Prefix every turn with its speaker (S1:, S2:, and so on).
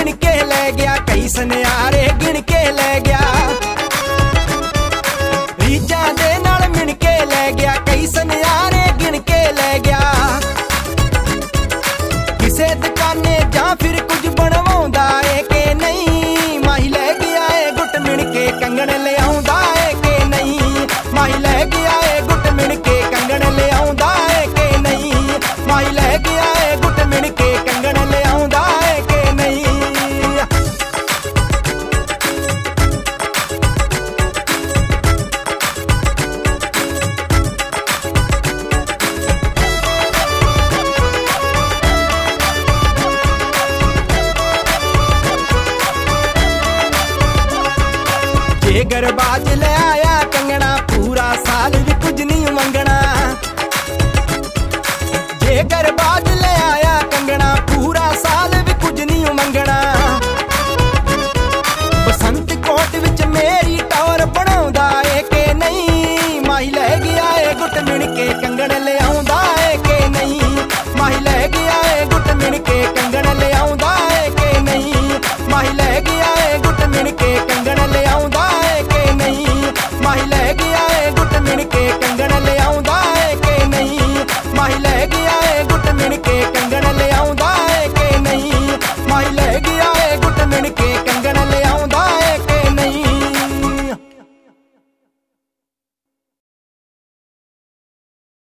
S1: गिन के ले गया, कई सनियारे गिन के ले गया। रीजा दे नाल मिन के ले गया, कई सनियारे गिन के ले गया। किसे दुकाने जा फिर कुछ बनवाउंदा है कि नहीं, माही ले गया है गुट मिन के कंगन ले आउंदा है कि नहीं। माही ले गया है गुट मिन के कंगन ले आउंदा है कि नहीं। माही ले गया है गुट मिन के कंगन ले आउंदा है कि नहीं। जेकर बाज ले आया कंगना, पूरा साल भी कुछ नहीं मंगना। जेकर बाज ले आया कंगना, पूरा साल भी कुछ नहीं मंगना। बसंत कोट विच मेरी टॉर बनाउंदा है कि नहीं। माही ले गया है गुट मिन के कंगन ले आउंदा है कि नहीं। माही ले गया है गुट मिन के कंगन ले आउंदा है कि नहीं। माही ले गया है गुट मिन के कंगन ले आउंदा है कि नहीं। माही ले गया है गुट मिन के कंगन ले आउंदा है कि नहीं। माही ले गया है गुट मिन के कंगन ले आउंदा है कि नहीं। माही ले गया है गुट मिन के